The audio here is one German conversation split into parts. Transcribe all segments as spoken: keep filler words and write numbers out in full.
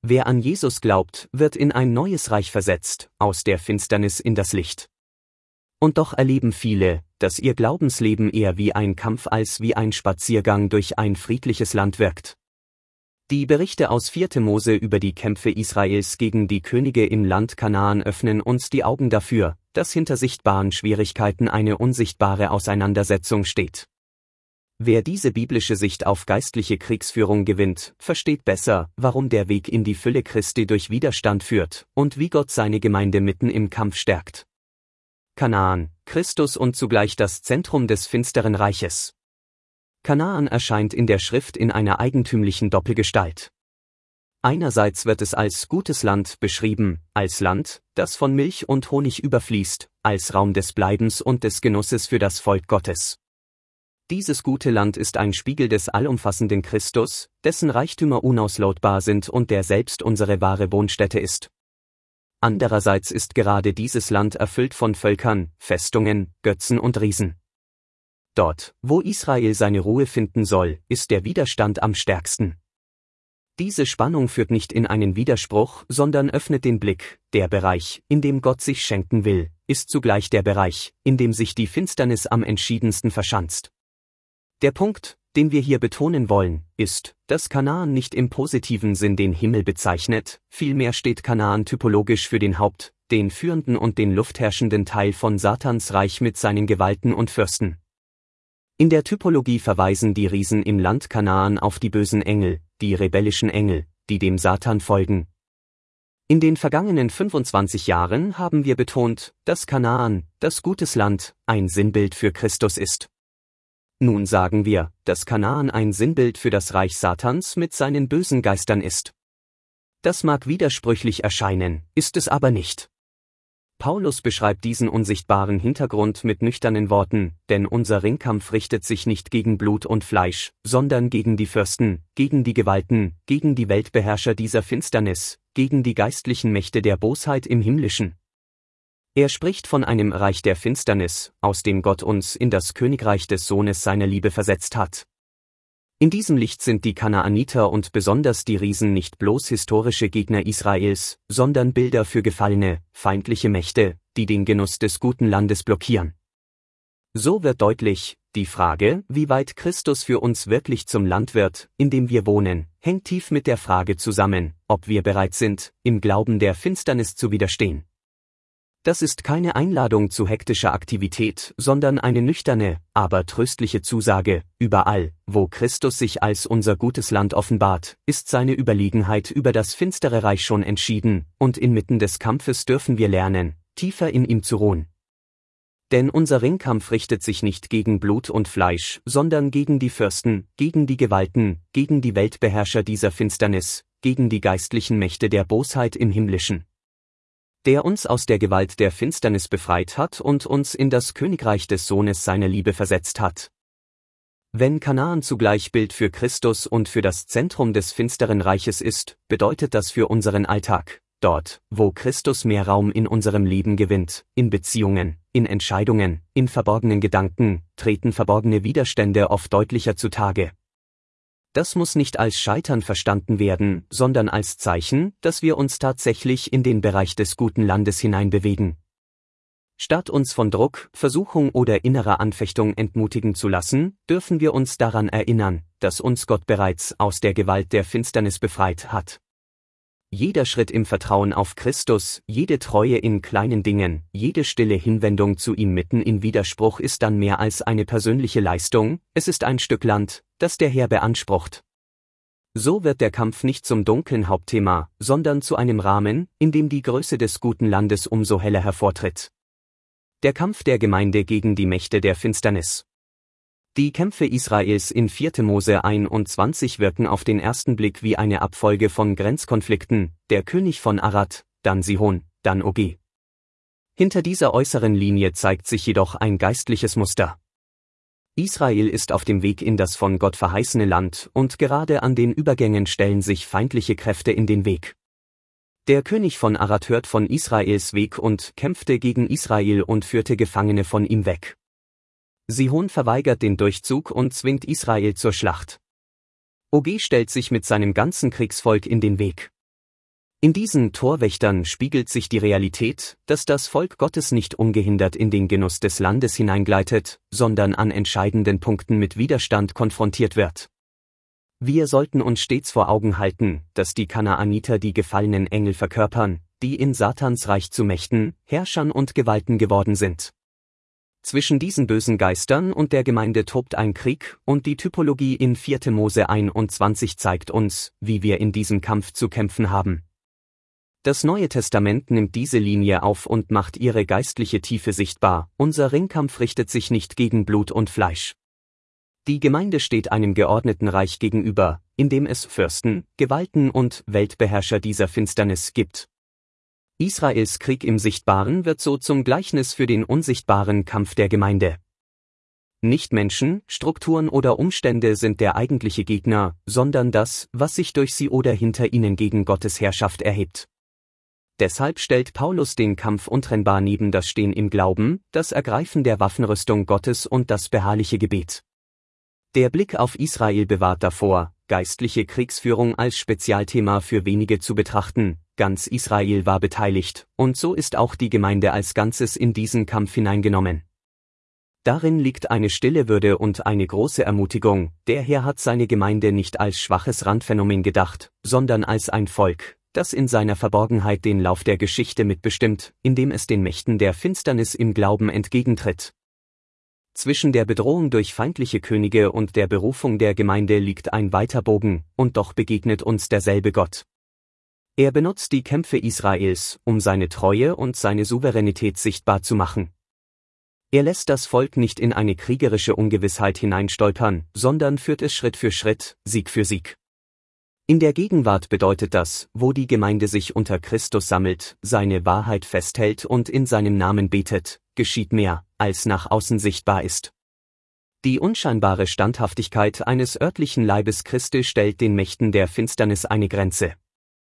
Wer an Jesus glaubt, wird in ein neues Reich versetzt, aus der Finsternis in das Licht. Und doch erleben viele, dass ihr Glaubensleben eher wie ein Kampf als wie ein Spaziergang durch ein friedliches Land wirkt. Die Berichte aus vierter Mose über die Kämpfe Israels gegen die Könige im Land Kanaan öffnen uns die Augen dafür, dass hinter sichtbaren Schwierigkeiten eine unsichtbare Auseinandersetzung steht. Wer diese biblische Sicht auf geistliche Kriegsführung gewinnt, versteht besser, warum der Weg in die Fülle Christi durch Widerstand führt und wie Gott seine Gemeinde mitten im Kampf stärkt. Kanaan, Christus und zugleich das Zentrum des finsteren Reiches. Kanaan erscheint in der Schrift in einer eigentümlichen Doppelgestalt. Einerseits wird es als gutes Land beschrieben, als Land, das von Milch und Honig überfließt, als Raum des Bleibens und des Genusses für das Volk Gottes. Dieses gute Land ist ein Spiegel des allumfassenden Christus, dessen Reichtümer unauslotbar sind und der selbst unsere wahre Wohnstätte ist. Andererseits ist gerade dieses Land erfüllt von Völkern, Festungen, Götzen und Riesen. Dort, wo Israel seine Ruhe finden soll, ist der Widerstand am stärksten. Diese Spannung führt nicht in einen Widerspruch, sondern öffnet den Blick. Der Bereich, in dem Gott sich schenken will, ist zugleich der Bereich, in dem sich die Finsternis am entschiedensten verschanzt. Der Punkt, den wir hier betonen wollen, ist, dass Kanaan nicht im positiven Sinn den Himmel bezeichnet, vielmehr steht Kanaan typologisch für den Haupt-, den führenden und den luftherrschenden Teil von Satans Reich mit seinen Gewalten und Fürsten. In der Typologie verweisen die Riesen im Land Kanaan auf die bösen Engel, die rebellischen Engel, die dem Satan folgen. In den vergangenen fünfundzwanzig Jahren haben wir betont, dass Kanaan, das gutes Land, ein Sinnbild für Christus ist. Nun sagen wir, dass Kanaan ein Sinnbild für das Reich Satans mit seinen bösen Geistern ist. Das mag widersprüchlich erscheinen, ist es aber nicht. Paulus beschreibt diesen unsichtbaren Hintergrund mit nüchternen Worten, denn unser Ringkampf richtet sich nicht gegen Blut und Fleisch, sondern gegen die Fürsten, gegen die Gewalten, gegen die Weltbeherrscher dieser Finsternis, gegen die geistlichen Mächte der Bosheit im Himmlischen. Er spricht von einem Reich der Finsternis, aus dem Gott uns in das Königreich des Sohnes seiner Liebe versetzt hat. In diesem Licht sind die Kanaaniter und besonders die Riesen nicht bloß historische Gegner Israels, sondern Bilder für gefallene, feindliche Mächte, die den Genuss des guten Landes blockieren. So wird deutlich, die Frage, wie weit Christus für uns wirklich zum Land wird, in dem wir wohnen, hängt tief mit der Frage zusammen, ob wir bereit sind, im Glauben der Finsternis zu widerstehen. Das ist keine Einladung zu hektischer Aktivität, sondern eine nüchterne, aber tröstliche Zusage: Überall, wo Christus sich als unser gutes Land offenbart, ist seine Überlegenheit über das finstere Reich schon entschieden, und inmitten des Kampfes dürfen wir lernen, tiefer in ihm zu ruhen. Denn unser Ringkampf richtet sich nicht gegen Blut und Fleisch, sondern gegen die Fürsten, gegen die Gewalten, gegen die Weltbeherrscher dieser Finsternis, gegen die geistlichen Mächte der Bosheit im Himmlischen, der uns aus der Gewalt der Finsternis befreit hat und uns in das Königreich des Sohnes seiner Liebe versetzt hat. Wenn Kanaan zugleich Bild für Christus und für das Zentrum des finsteren Reiches ist, bedeutet das für unseren Alltag, dort, wo Christus mehr Raum in unserem Leben gewinnt, in Beziehungen, in Entscheidungen, in verborgenen Gedanken, treten verborgene Widerstände oft deutlicher zutage. Das muss nicht als Scheitern verstanden werden, sondern als Zeichen, dass wir uns tatsächlich in den Bereich des guten Landes hineinbewegen. Statt uns von Druck, Versuchung oder innerer Anfechtung entmutigen zu lassen, dürfen wir uns daran erinnern, dass uns Gott bereits aus der Gewalt der Finsternis befreit hat. Jeder Schritt im Vertrauen auf Christus, jede Treue in kleinen Dingen, jede stille Hinwendung zu ihm mitten in Widerspruch ist dann mehr als eine persönliche Leistung, es ist ein Stück Land, das der Herr beansprucht. So wird der Kampf nicht zum dunklen Hauptthema, sondern zu einem Rahmen, in dem die Größe des guten Landes umso heller hervortritt. Der Kampf der Gemeinde gegen die Mächte der Finsternis. Die Kämpfe Israels in vierter Mose einundzwanzig wirken auf den ersten Blick wie eine Abfolge von Grenzkonflikten, der König von Arad, dann Sihon, dann Og. Hinter dieser äußeren Linie zeigt sich jedoch ein geistliches Muster. Israel ist auf dem Weg in das von Gott verheißene Land, und gerade an den Übergängen stellen sich feindliche Kräfte in den Weg. Der König von Arad hört von Israels Weg und kämpfte gegen Israel und führte Gefangene von ihm weg. Sihon verweigert den Durchzug und zwingt Israel zur Schlacht. Og stellt sich mit seinem ganzen Kriegsvolk in den Weg. In diesen Torwächtern spiegelt sich die Realität, dass das Volk Gottes nicht ungehindert in den Genuss des Landes hineingleitet, sondern an entscheidenden Punkten mit Widerstand konfrontiert wird. Wir sollten uns stets vor Augen halten, dass die Kanaaniter die gefallenen Engel verkörpern, die in Satans Reich zu Mächten, Herrschern und Gewalten geworden sind. Zwischen diesen bösen Geistern und der Gemeinde tobt ein Krieg, und die Typologie in vierter Mose einundzwanzig zeigt uns, wie wir in diesem Kampf zu kämpfen haben. Das Neue Testament nimmt diese Linie auf und macht ihre geistliche Tiefe sichtbar. Unser Ringkampf richtet sich nicht gegen Blut und Fleisch. Die Gemeinde steht einem geordneten Reich gegenüber, in dem es Fürsten, Gewalten und Weltbeherrscher dieser Finsternis gibt. Israels Krieg im Sichtbaren wird so zum Gleichnis für den unsichtbaren Kampf der Gemeinde. Nicht Menschen, Strukturen oder Umstände sind der eigentliche Gegner, sondern das, was sich durch sie oder hinter ihnen gegen Gottes Herrschaft erhebt. Deshalb stellt Paulus den Kampf untrennbar neben das Stehen im Glauben, das Ergreifen der Waffenrüstung Gottes und das beharrliche Gebet. Der Blick auf Israel bewahrt davor, geistliche Kriegsführung als Spezialthema für wenige zu betrachten. Ganz Israel war beteiligt, und so ist auch die Gemeinde als Ganzes in diesen Kampf hineingenommen. Darin liegt eine stille Würde und eine große Ermutigung. Der Herr hat seine Gemeinde nicht als schwaches Randphänomen gedacht, sondern als ein Volk, das in seiner Verborgenheit den Lauf der Geschichte mitbestimmt, indem es den Mächten der Finsternis im Glauben entgegentritt. Zwischen der Bedrohung durch feindliche Könige und der Berufung der Gemeinde liegt ein weiter Bogen, und doch begegnet uns derselbe Gott. Er benutzt die Kämpfe Israels, um seine Treue und seine Souveränität sichtbar zu machen. Er lässt das Volk nicht in eine kriegerische Ungewissheit hineinstolpern, sondern führt es Schritt für Schritt, Sieg für Sieg. In der Gegenwart bedeutet das, wo die Gemeinde sich unter Christus sammelt, seine Wahrheit festhält und in seinem Namen betet, geschieht mehr, als nach außen sichtbar ist. Die unscheinbare Standhaftigkeit eines örtlichen Leibes Christi stellt den Mächten der Finsternis eine Grenze.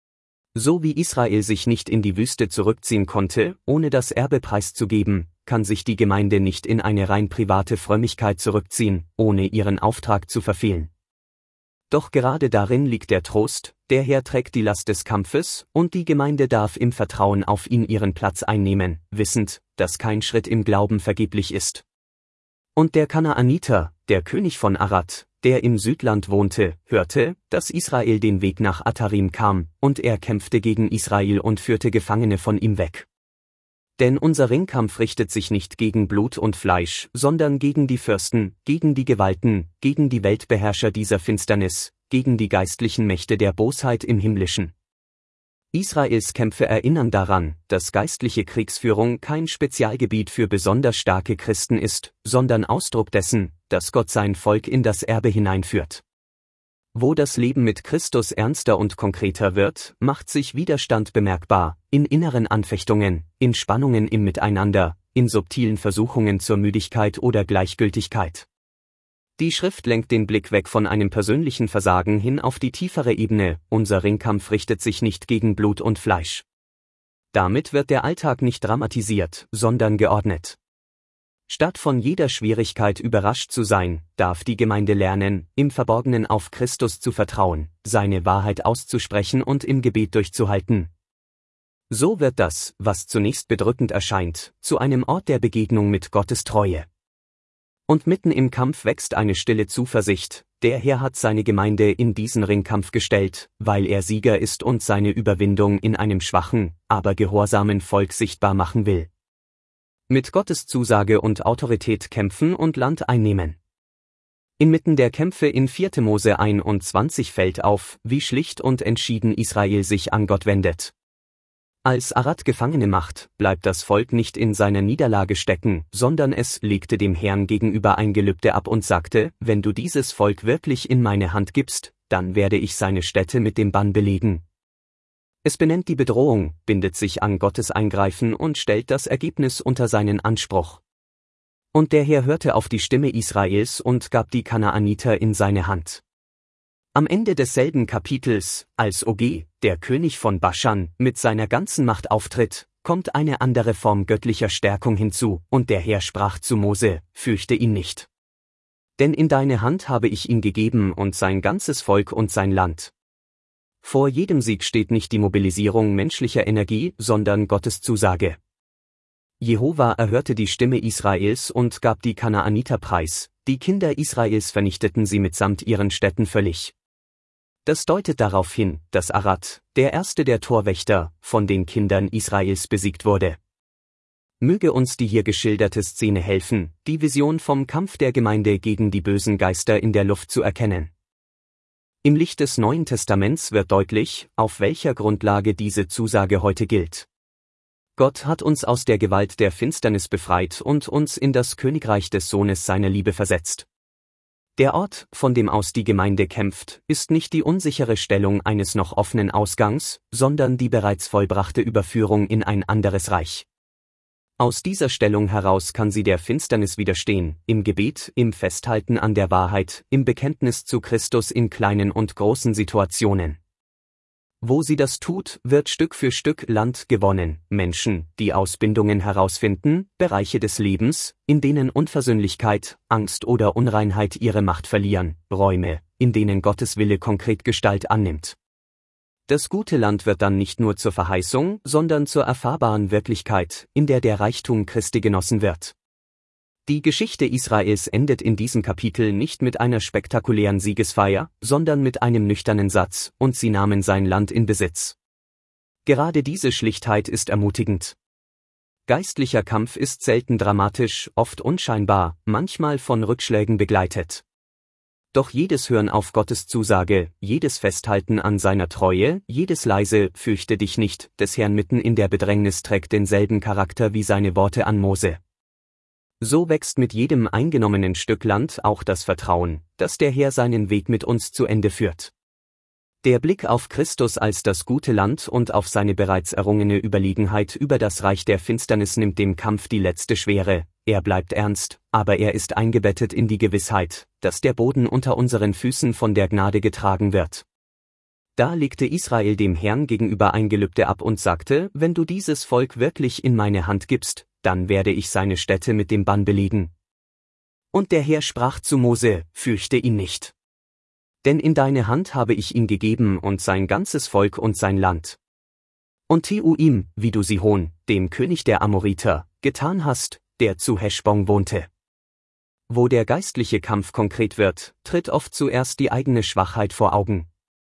So wie Israel sich nicht in die Wüste zurückziehen konnte, ohne das Erbe preiszugeben, kann sich die Gemeinde nicht in eine rein private Frömmigkeit zurückziehen, ohne ihren Auftrag zu verfehlen. Doch gerade darin liegt der Trost, der Herr trägt die Last des Kampfes, und die Gemeinde darf im Vertrauen auf ihn ihren Platz einnehmen, wissend, dass kein Schritt im Glauben vergeblich ist. Und der Kanaaniter, der König von Arad, der im Südland wohnte, hörte, dass Israel den Weg nach Atarim kam, und er kämpfte gegen Israel und führte Gefangene von ihm weg. Denn unser Ringkampf richtet sich nicht gegen Blut und Fleisch, sondern gegen die Fürsten, gegen die Gewalten, gegen die Weltbeherrscher dieser Finsternis, gegen die geistlichen Mächte der Bosheit im Himmlischen. Israels Kämpfe erinnern daran, dass geistliche Kriegsführung kein Spezialgebiet für besonders starke Christen ist, sondern Ausdruck dessen, dass Gott sein Volk in das Erbe hineinführt. Wo das Leben mit Christus ernster und konkreter wird, macht sich Widerstand bemerkbar, in inneren Anfechtungen, in Spannungen im Miteinander, in subtilen Versuchungen zur Müdigkeit oder Gleichgültigkeit. Die Schrift lenkt den Blick weg von einem persönlichen Versagen hin auf die tiefere Ebene, unser Ringkampf richtet sich nicht gegen Blut und Fleisch. Damit wird der Alltag nicht dramatisiert, sondern geordnet. Statt von jeder Schwierigkeit überrascht zu sein, darf die Gemeinde lernen, im Verborgenen auf Christus zu vertrauen, seine Wahrheit auszusprechen und im Gebet durchzuhalten. So wird das, was zunächst bedrückend erscheint, zu einem Ort der Begegnung mit Gottes Treue. Und mitten im Kampf wächst eine stille Zuversicht, der Herr hat seine Gemeinde in diesen Ringkampf gestellt, weil er Sieger ist und seine Überwindung in einem schwachen, aber gehorsamen Volk sichtbar machen will. Mit Gottes Zusage und Autorität kämpfen und Land einnehmen. Inmitten der Kämpfe in vierter Mose einundzwanzig fällt auf, wie schlicht und entschieden Israel sich an Gott wendet. Als Arad Gefangene macht, bleibt das Volk nicht in seiner Niederlage stecken, sondern es legte dem Herrn gegenüber ein Gelübde ab und sagte, wenn du dieses Volk wirklich in meine Hand gibst, dann werde ich seine Städte mit dem Bann belegen. Es benennt die Bedrohung, bindet sich an Gottes Eingreifen und stellt das Ergebnis unter seinen Anspruch. Und der Herr hörte auf die Stimme Israels und gab die Kanaaniter in seine Hand. Am Ende desselben Kapitels, als Og, der König von Baschan, mit seiner ganzen Macht auftritt, kommt eine andere Form göttlicher Stärkung hinzu, und der Herr sprach zu Mose, fürchte ihn nicht. Denn in deine Hand habe ich ihn gegeben und sein ganzes Volk und sein Land. Vor jedem Sieg steht nicht die Mobilisierung menschlicher Energie, sondern Gottes Zusage. Jehova erhörte die Stimme Israels und gab die Kanaaniter preis, die Kinder Israels vernichteten sie mitsamt ihren Städten völlig. Das deutet darauf hin, dass Arad, der erste der Torwächter, von den Kindern Israels besiegt wurde. Möge uns die hier geschilderte Szene helfen, die Vision vom Kampf der Gemeinde gegen die bösen Geister in der Luft zu erkennen. Im Licht des Neuen Testaments wird deutlich, auf welcher Grundlage diese Zusage heute gilt. Gott hat uns aus der Gewalt der Finsternis befreit und uns in das Königreich des Sohnes seiner Liebe versetzt. Der Ort, von dem aus die Gemeinde kämpft, ist nicht die unsichere Stellung eines noch offenen Ausgangs, sondern die bereits vollbrachte Überführung in ein anderes Reich. Aus dieser Stellung heraus kann sie der Finsternis widerstehen, im Gebet, im Festhalten an der Wahrheit, im Bekenntnis zu Christus in kleinen und großen Situationen. Wo sie das tut, wird Stück für Stück Land gewonnen, Menschen, die aus Bindungen herausfinden, Bereiche des Lebens, in denen Unversöhnlichkeit, Angst oder Unreinheit ihre Macht verlieren, Räume, in denen Gottes Wille konkret Gestalt annimmt. Das gute Land wird dann nicht nur zur Verheißung, sondern zur erfahrbaren Wirklichkeit, in der der Reichtum Christi genossen wird. Die Geschichte Israels endet in diesem Kapitel nicht mit einer spektakulären Siegesfeier, sondern mit einem nüchternen Satz, und sie nahmen sein Land in Besitz. Gerade diese Schlichtheit ist ermutigend. Geistlicher Kampf ist selten dramatisch, oft unscheinbar, manchmal von Rückschlägen begleitet. Doch jedes Hören auf Gottes Zusage, jedes Festhalten an seiner Treue, jedes leise »Fürchte dich nicht« des Herrn mitten in der Bedrängnis trägt denselben Charakter wie seine Worte an Mose. So wächst mit jedem eingenommenen Stück Land auch das Vertrauen, dass der Herr seinen Weg mit uns zu Ende führt. Der Blick auf Christus als das gute Land und auf seine bereits errungene Überlegenheit über das Reich der Finsternis nimmt dem Kampf die letzte Schwere, er bleibt ernst, aber er ist eingebettet in die Gewissheit, dass der Boden unter unseren Füßen von der Gnade getragen wird. Da legte Israel dem Herrn gegenüber ein Gelübde ab und sagte, wenn du dieses Volk wirklich in meine Hand gibst, dann werde ich seine Städte mit dem Bann belegen. Und der Herr sprach zu Mose, fürchte ihn nicht. Denn in deine Hand habe ich ihn gegeben und sein ganzes Volk und sein Land. Und tu ihm, wie du Sihon, dem König der Amoriter, getan hast, der zu Heschbon wohnte. Wo der geistliche Kampf konkret wird, tritt oft zuerst die eigene Schwachheit vor Augen.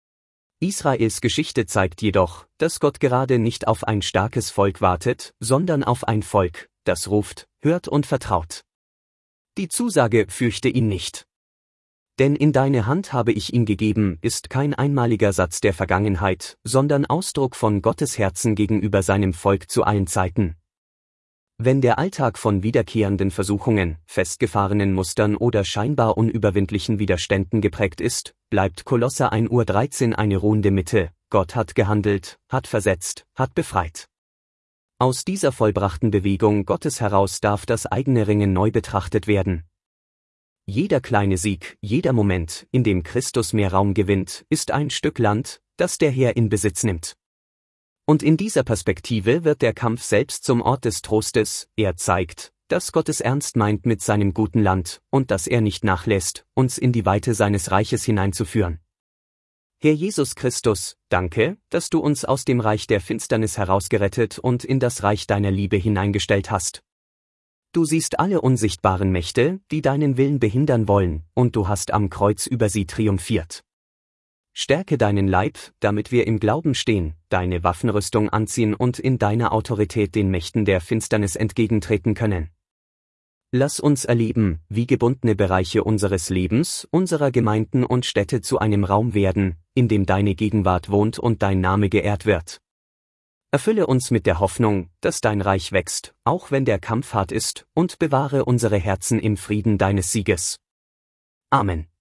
Israels Geschichte zeigt jedoch, dass Gott gerade nicht auf ein starkes Volk wartet, sondern auf ein Volk, das ruft, hört und vertraut. Die Zusage, fürchte ihn nicht. Denn in deine Hand habe ich ihn gegeben, ist kein einmaliger Satz der Vergangenheit, sondern Ausdruck von Gottes Herzen gegenüber seinem Volk zu allen Zeiten. Wenn der Alltag von wiederkehrenden Versuchungen, festgefahrenen Mustern oder scheinbar unüberwindlichen Widerständen geprägt ist, bleibt Kolosser eins Uhr dreizehn eine ruhende Mitte, Gott hat gehandelt, hat versetzt, hat befreit. Aus dieser vollbrachten Bewegung Gottes heraus darf das eigene Ringen neu betrachtet werden. Jeder kleine Sieg, jeder Moment, in dem Christus mehr Raum gewinnt, ist ein Stück Land, das der Herr in Besitz nimmt. Und in dieser Perspektive wird der Kampf selbst zum Ort des Trostes, er zeigt, dass Gott es ernst meint mit seinem guten Land und dass er nicht nachlässt, uns in die Weite seines Reiches hineinzuführen. Herr Jesus Christus, danke, dass du uns aus dem Reich der Finsternis herausgerettet und in das Reich deiner Liebe hineingestellt hast. Du siehst alle unsichtbaren Mächte, die deinen Willen behindern wollen, und du hast am Kreuz über sie triumphiert. Stärke deinen Leib, damit wir im Glauben stehen, deine Waffenrüstung anziehen und in deiner Autorität den Mächten der Finsternis entgegentreten können. Lass uns erleben, wie gebundene Bereiche unseres Lebens, unserer Gemeinden und Städte zu einem Raum werden, in dem deine Gegenwart wohnt und dein Name geehrt wird. Erfülle uns mit der Hoffnung, dass dein Reich wächst, auch wenn der Kampf hart ist, und bewahre unsere Herzen im Frieden deines Sieges. Amen.